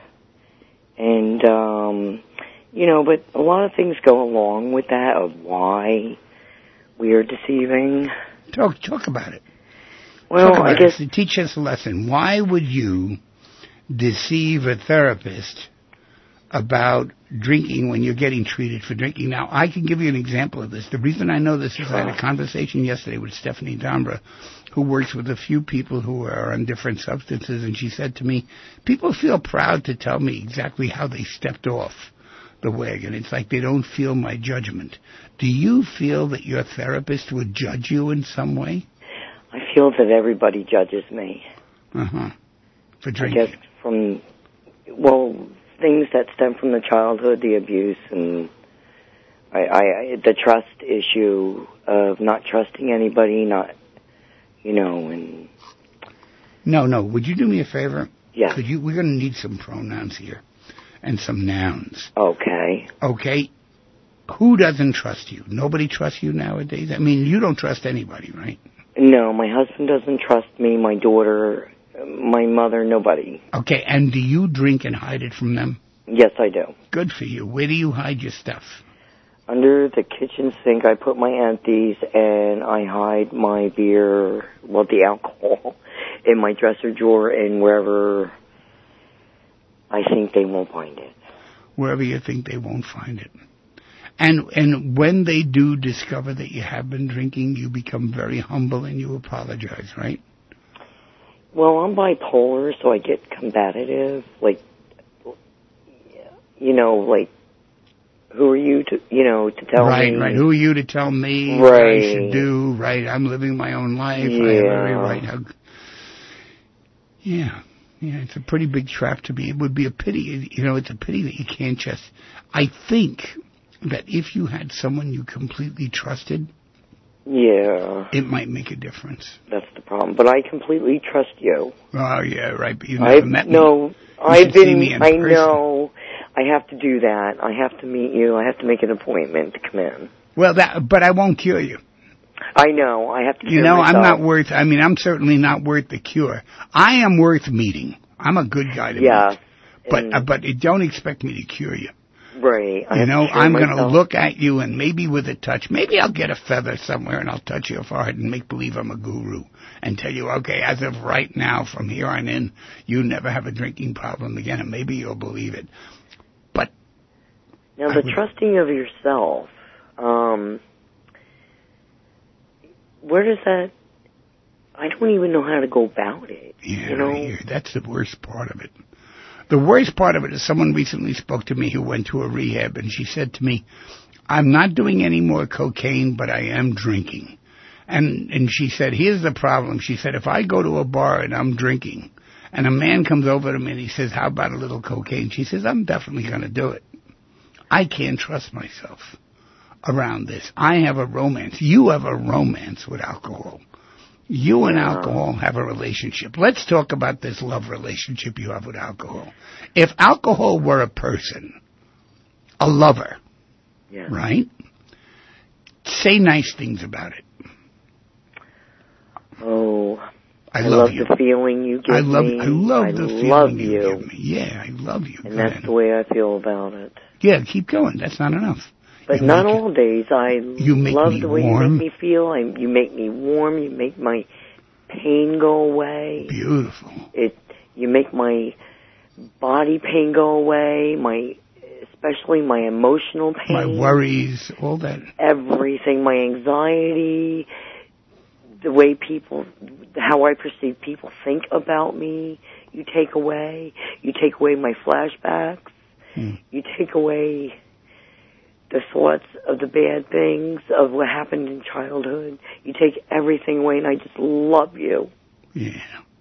And, um, you know, but a lot of things go along with that of why we are deceiving.
Talk talk about it.
Well,
talk about
I guess...
it. Teach us a lesson. Why would you deceive a therapist about drinking when you're getting treated for drinking? Now, I can give you an example of this. The reason I know this is I had a conversation yesterday with Stephanie Dombra, who works with a few people who are on different substances, and she said to me, people feel proud to tell me exactly how they stepped off the wagon. It's like they don't feel my judgment. Do you feel that your therapist would judge you in some way?
I feel that everybody judges me.
Uh-huh. For
I
drinking.
guess from, well, things that stem from the childhood, the abuse, and I, I, I the trust issue of not trusting anybody, not, you know, and...
No, no. Would you do me a favor?
Yeah.
Could you? We're going to need some pronouns here and some nouns.
Okay.
Okay? Who doesn't trust you? Nobody trusts you nowadays? I mean, you don't trust anybody, right?
No, my husband doesn't trust me, my daughter, my mother, nobody.
Okay, and do you drink and hide it from them?
Yes, I do.
Good for you. Where do you hide your stuff?
Under the kitchen sink, I put my empties, and I hide my beer, well, the alcohol, in my dresser drawer and wherever I think they won't find it.
Wherever you think they won't find it. And and when they do discover that you have been drinking, you become very humble and you apologize, right?
Well, I'm bipolar, so I get combative. Like, you know, like, who are you to, you know, to tell
right,
me?
Right, right. Who are you to tell me
right.
what I should do? Right, I'm living my own life.
Yeah.
I have every right. How... Yeah, yeah, it's a pretty big trap to be. It would be a pity, you know, it's a pity that you can't just... I think that if you had someone you completely trusted,
yeah,
it might make a difference.
That's the problem. But I completely trust you.
Oh, yeah, right, but you've never
I've,
met me.
No,
You
I've
should see
been,
me in
I
person.
know, I have to do that. I have to meet you. I have to make an appointment to come in.
Well, that, but I won't cure you.
I know, I have to
You
cure
know,
myself.
I'm not worth, I mean, I'm certainly not worth the cure. I am worth meeting. I'm a good guy to
yeah,
meet. But,
and-
uh, but it, don't expect me to cure you.
Right. I
You
have
know,
to cure
I'm going to
myself.
look at you and maybe with a touch, maybe I'll get a feather somewhere and I'll touch your forehead and make believe I'm a guru and tell you, okay, as of right now, from here on in, you never have a drinking problem again, and maybe you'll believe it. But
Now,
I
the
would-
trusting of yourself, um, where does that I don't even know how to go about it.
Yeah,
you know?
I hear. That's the worst part of it. The worst part of it is someone recently spoke to me who went to a rehab, and she said to me, I'm not doing any more cocaine, but I am drinking. And and she said, here's the problem. She said, if I go to a bar and I'm drinking, and a man comes over to me and he says, how about a little cocaine? She says, I'm definitely going to do it. I can't trust myself around this. I have a romance. You have a romance with alcohol. You and alcohol have a relationship. Let's talk about this love relationship you have with alcohol. If alcohol were a person, a lover,
yeah.
right? Say nice things about it.
Oh,
I,
I
love,
love
you.
the feeling you give
I love,
me.
I love
I
the
love
feeling you.
you
give me. Yeah, I love you.
And
Go
that's
ahead.
the way I feel about it.
Yeah, keep going. That's not enough.
But
You
not
make it-
all days. I
You make
love
me
the way
warm.
you make me feel. I, you make me warm. You make my pain go away.
Beautiful.
It. You make my body pain go away. My, especially my emotional pain.
My worries, all that.
Everything. My anxiety. The way people, how I perceive people think about me. You take away. You take away my flashbacks.
Hmm.
You take away the thoughts of the bad things, of what happened in childhood. You take everything away, and I just love you.
Yeah.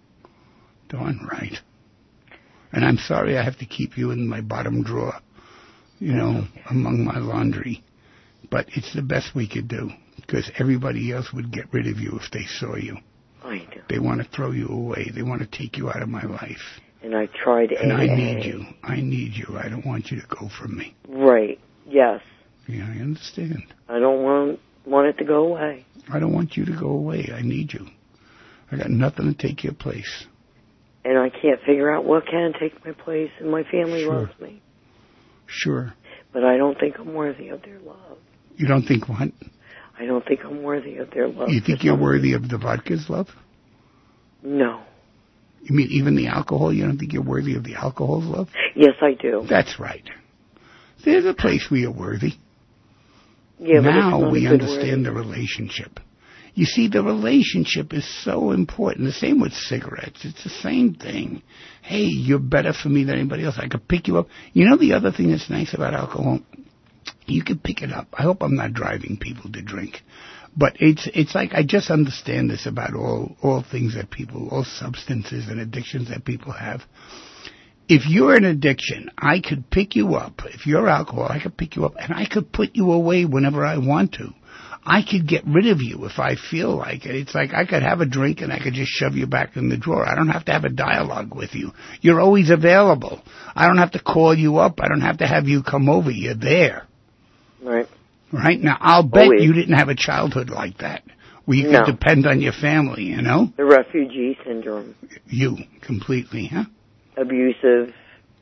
Darn right. And I'm sorry I have to keep you in my bottom drawer, you know, among my laundry. But it's the best we could do, because everybody else would get rid of you if they saw you.
I do.
They want to throw you away. They want to take you out of my life.
And I tried
And
A A.
I need you. I need you. I don't want you to go from me.
Right. Yes.
Yeah, I understand.
I don't want want it to go away.
I don't want you to go away. I need you. I got nothing to take your place.
And I can't figure out what can take my place, and my family
Sure.
loves me.
Sure.
But I don't think I'm worthy of their love.
You don't think what?
I don't think I'm worthy of their love.
You think you're worthy of the vodka's love?
No.
You mean even the alcohol? You don't think you're worthy of the alcohol's love?
Yes, I do.
That's right. There's a place where you're worthy.
Yeah, but it's
Now
not a
we
good
understand the relationship. You see, the relationship is so important. The same with cigarettes. It's the same thing. Hey, you're better for me than anybody else. I could pick you up. You know the other thing that's nice about alcohol? You can pick it up. I hope I'm not driving people to drink. But it's it's like I just understand this about all, all things that people, all substances and addictions that people have. If you're an addiction, I could pick you up. If you're alcohol, I could pick you up and I could put you away whenever I want to. I could get rid of you if I feel like it. It's like I could have a drink and I could just shove you back in the drawer. I don't have to have a dialogue with you. You're always available. I don't have to call you up. I don't have to have you come over. You're there.
Right.
Right? Now, I'll bet
Always.
you didn't have a childhood like that, where you
No.
could depend on your family, you know?
The refugee syndrome.
You, completely, huh?
Abusive,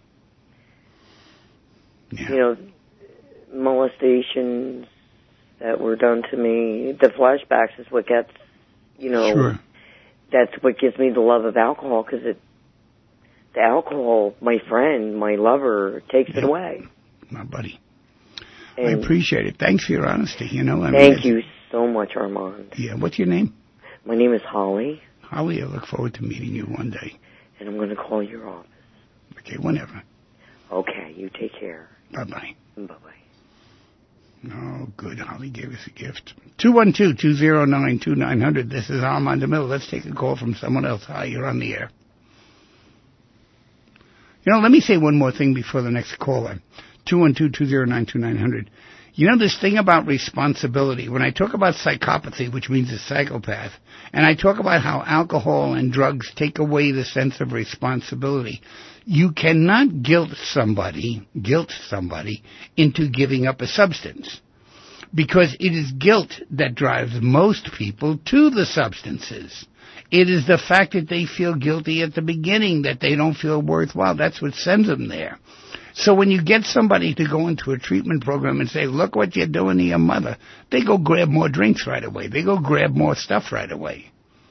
Yeah.
you know, molestations that were done to me. The flashbacks is what gets, you know,
Sure.
that's what gives me the love of alcohol, because it, the alcohol, my friend, my lover, takes
Yeah.
it away.
My buddy. I
And
appreciate it. Thanks for your honesty, you know? I mean,
thank
it's-
you so much, Armand.
Yeah, what's your name?
My name is Holly,
Holly, I look forward to meeting you one day.
and I'm going to call your office.
Okay, whenever.
Okay, you take care.
Bye-bye.
Bye-bye.
Oh, good. Holly gave us a gift. two one two, two zero nine, two nine zero zero. This is Armand DeMille. Let's take a call from someone else. Hi, you're on the air. You know, let me say one more thing before the next caller. two one two, two zero nine, two nine zero zero. You know, this thing about responsibility, when I talk about psychopathy, which means a psychopath, and I talk about how alcohol and drugs take away the sense of responsibility, you cannot guilt somebody, guilt somebody into giving up a substance. Because it is guilt that drives most people to the substances. It is the fact that they feel guilty at the beginning, that they don't feel worthwhile. That's what sends them there. So when you get somebody to go into a treatment program and say, look what you're doing to your mother, they go grab more drinks right away. They go grab more stuff right away.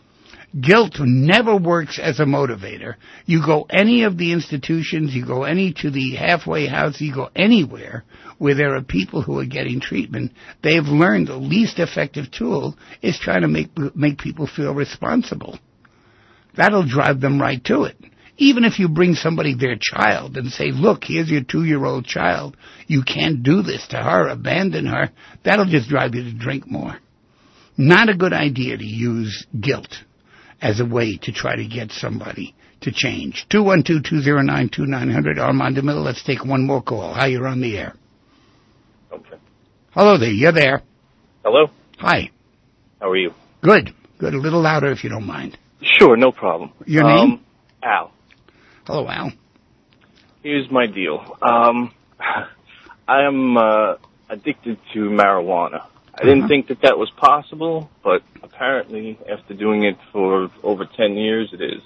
Guilt never works as a motivator. You go any of the institutions, you go any to the halfway house, you go anywhere where there are people who are getting treatment, they've learned the least effective tool is trying to make make people feel responsible. That'll drive them right to it. Even if you bring somebody their child and say, look, here's your two-year-old child, you can't do this to her, abandon her, that'll just drive you to drink more. Not a good idea to use guilt as a way to try to get somebody to change. two one two, two zero nine, two nine zero zero, Armand DeMille. Let's take one more call. Hi, you're on the air.
Okay.
Hello there, you're there.
Hello?
Hi.
How are you?
Good. Good. A little louder if you don't mind.
Sure, no problem.
Your
um,
name?
Al.
Hello, Al.
Here's my deal. Um, I am uh, addicted to marijuana. I didn't
Uh-huh.
think that that was possible, but apparently after doing it for over ten years, it is.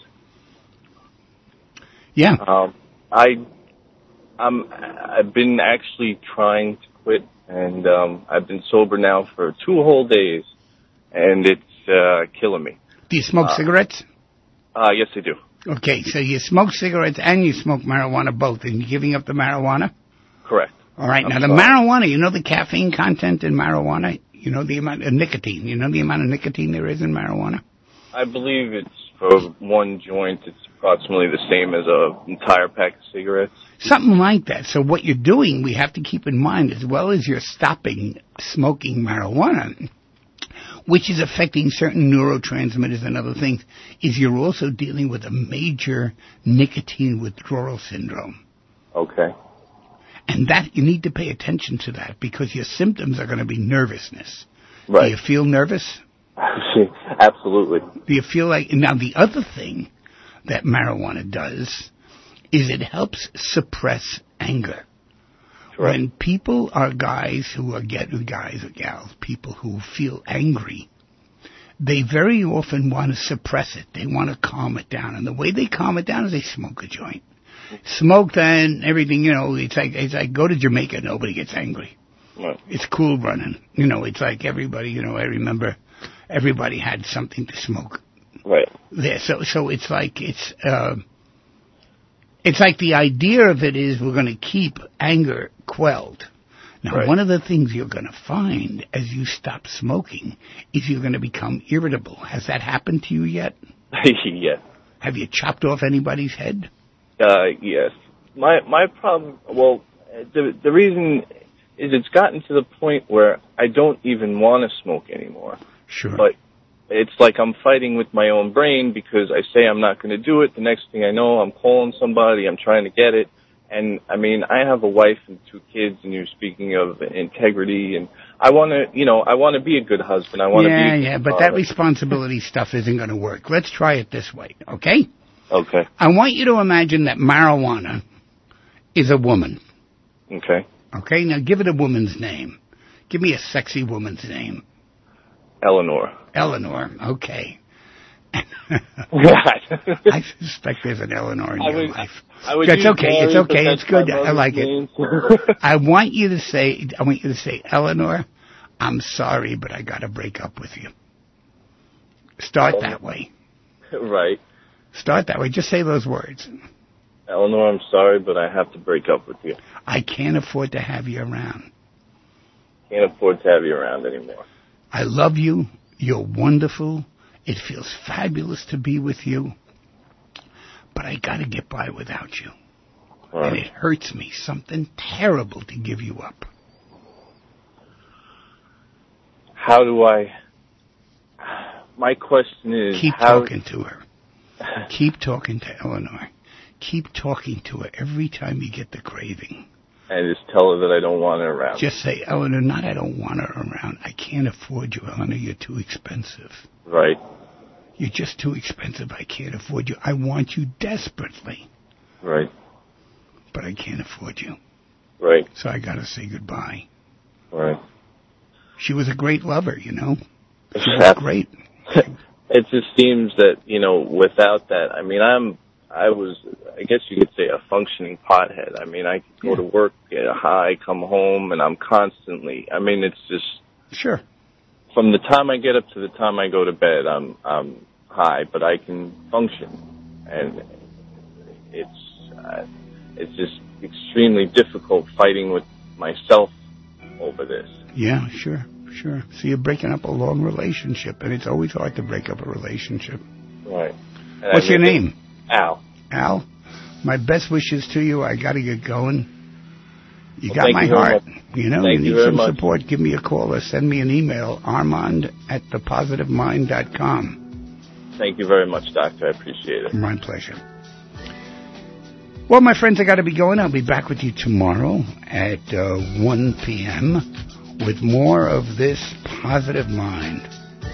Yeah.
Um, I, I'm, I've been actually trying to quit, and um, I've been sober now for two whole days, and it's uh, killing me.
Do you smoke
uh,
cigarettes?
Uh, yes, I do.
Okay, so you smoke cigarettes and you smoke marijuana both, and you're giving up the marijuana?
Correct.
All right,
I'm
now the
sorry.
marijuana, you know the caffeine content in marijuana? You know the amount of nicotine. You know the amount of nicotine there is in marijuana?
I believe it's for one joint, it's approximately the same as an entire pack of cigarettes.
Something like that. So what you're doing, we have to keep in mind, as well as you're stopping smoking marijuana, which is affecting certain neurotransmitters and other things, is you're also dealing with a major nicotine withdrawal syndrome.
Okay.
And that, you need to pay attention to that, because your symptoms are going to be nervousness.
Right.
Do you feel nervous?
Absolutely.
Do you feel like, now the other thing that marijuana does is it helps suppress anger.
Right.
When people are guys who are getting guys or gals, people who feel angry, they very often want to suppress it. They want to calm it down. And the way they calm it down is they smoke a joint. Smoke, then everything, you know, it's like, it's like go to Jamaica, nobody gets angry.
Right.
It's cool running. You know, it's like everybody, you know, I remember everybody had something to smoke
Right.
there. So, so it's like, it's, uh, it's like the idea of it is we're going to keep anger quelled. Now,
Right.
one of the things you're going to find as you stop smoking is you're going to become irritable. Has that happened to you yet?
Yes.
Have you chopped off anybody's head?
Uh, yes. My my problem. Well, the the reason is it's gotten to the point where I don't even want to smoke anymore.
Sure.
But it's like I'm fighting with my own brain because I say I'm not going to do it. The next thing I know, I'm calling somebody. I'm trying to get it. And I mean, I have a wife and two kids, and you're speaking of integrity, and I want to, you know, I want to be a good husband. I want to
yeah,
be.
Yeah, yeah, but that responsibility stuff isn't going to work. Let's try it this way, okay?
Okay.
I want you to imagine that marijuana is a woman.
Okay.
Okay, now give it a woman's name. Give me a sexy woman's name.
Eleanor.
Eleanor, okay.
Right.
I suspect there's an Eleanor in
I
your
would-
life.
I would
It's
use
okay, it's
Mary, but
okay,
that's
it's good.
my
I like it.
mother's
I want you to say, I want you to say, Eleanor, I'm sorry, but I got to break up with you. Start that way.
name. Right.
Start that way. Just say those words.
Eleanor, I'm sorry, but I have to break up with you.
I can't afford to have you around.
Can't afford to have you around anymore.
I love you. You're wonderful. It feels fabulous to be with you. But I got to get by without you.
Right.
And it hurts me something terrible to give you up.
How do I... My question is...
Keep
how...
talking to her. Keep talking to Eleanor. Keep talking to her every time you get the craving.
And just tell her that I don't want her around.
Just say, Eleanor, not I don't want her around. I can't afford you, Eleanor. You're too expensive.
Right.
You're just too expensive. I can't afford you. I want you desperately,
Right.
but I can't afford you.
Right.
So I got to say goodbye.
Right.
She was a great lover, you know. She was great.
It just seems that, you know, without that, I mean, I'm, I was, I guess you could say a functioning pothead. I mean, I go
Yeah.
to work, get high, come home, and I'm constantly, I mean, it's just,
Sure.
from the time I get up to the time I go to bed, I'm, I'm high, but I can function. And it's uh, it's just extremely difficult fighting with myself over this.
Yeah, sure, sure. So you're breaking up a long relationship, and it's always hard to break up a relationship.
Right. And
What's
I
your
mean,
name?
Al.
Al, my best wishes to you. I got to get going. You
Well,
got
thank
my
you very
heart.
much.
You know,
Thank
you
you
need
very
some
much.
support, give me a call or send me an email, armand at the positive mind dot com.
Thank you very much, Doctor. I appreciate it.
My pleasure. Well, my friends, I got to be going. I'll be back with you tomorrow at uh, one p.m. with more of this Positive Mind.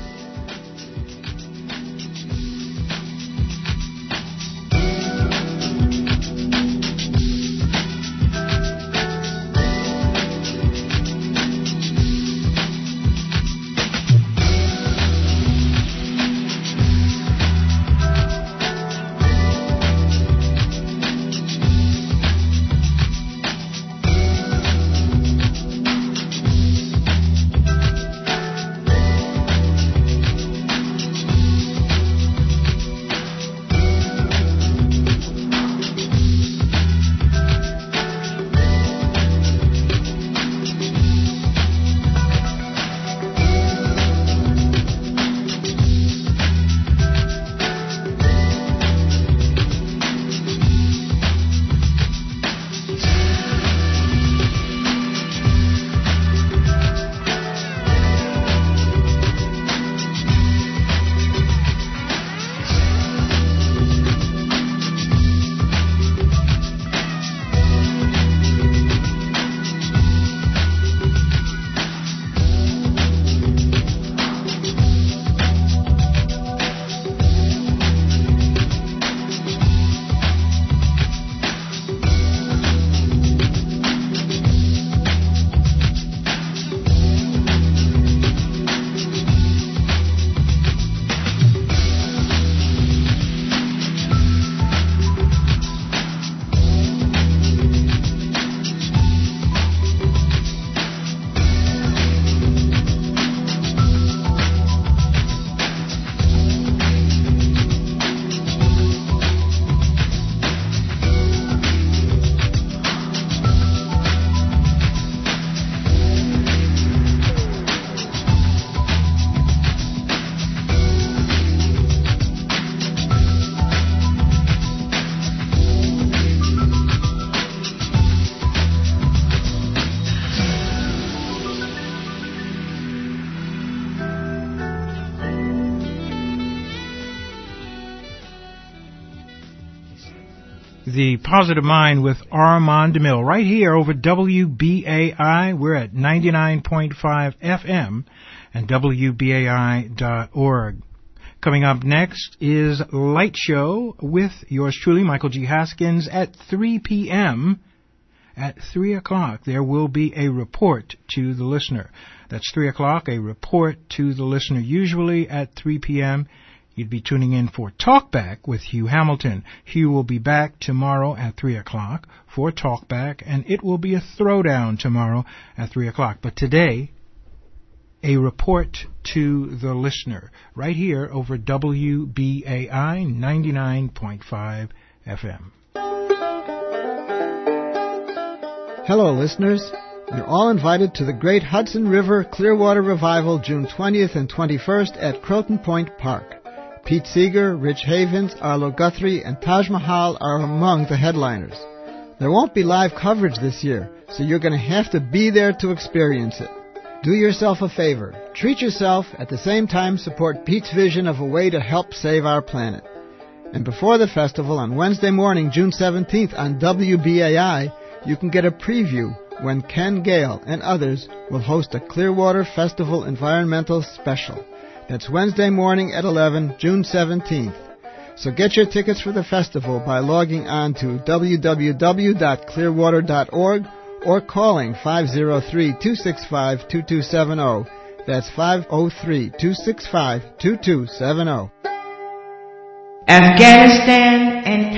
The Positive Mind with Armand DeMille, right here over W B A I. We're at ninety-nine point five F M and W B A I dot org. Coming up next is Light Show with yours truly, Michael G. Haskins, at three p.m. At three o'clock, there will be a report to the listener. That's three o'clock, a report to the listener. Usually at three p.m., you'd be tuning in for Talkback with Hugh Hamilton. Hugh will be back tomorrow at three o'clock for Talkback, and it will be a throwdown tomorrow at three o'clock. But today, a report to the listener, right here over W B A I ninety-nine point five F M.
Hello, listeners. You're all invited to the Great Hudson River Clearwater Revival June twentieth and twenty-first at Croton Point Park. Pete Seeger, Rich Havens, Arlo Guthrie, and Taj Mahal are among the headliners. There won't be live coverage this year, so you're going to have to be there to experience it. Do yourself a favor. Treat yourself, at the same time support Pete's vision of a way to help save our planet. And before the festival, on Wednesday morning, June seventeenth, on W B A I, you can get a preview when Ken Gale and others will host a Clearwater Festival Environmental Special. That's Wednesday morning at eleven, June seventeenth. So get your tickets for the festival by logging on to w w w dot clearwater dot org or calling five oh three, two six five, two two seven oh. That's five oh three, two six five, two two seven oh.
Afghanistan and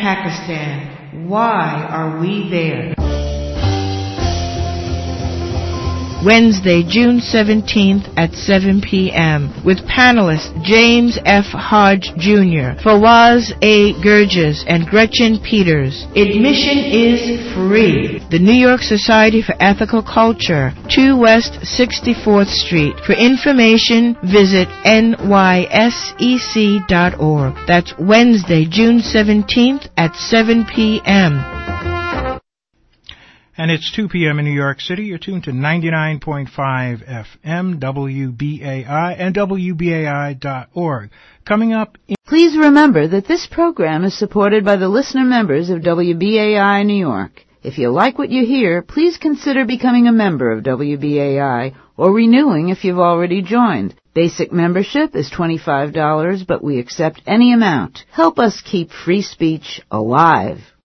Pakistan, why are we there? Wednesday, June seventeenth at seven p.m. with panelists James F. Hodge Junior, Fawaz A. Gurgis, and Gretchen Peters. Admission is free. The New York Society for Ethical Culture, two West sixty-fourth Street. For information, visit N Y S E C dot org. That's Wednesday, June seventeenth at seven p.m.
And it's two p.m. in New York City. You're tuned to ninety-nine point five F M, W B A I, and W B A I dot org. Coming up... In-
Please remember that this program is supported by the listener members of W B A I New York. If you like what you hear, please consider becoming a member of W B A I or renewing if you've already joined. Basic membership is twenty-five dollars, but we accept any amount. Help us keep free speech alive.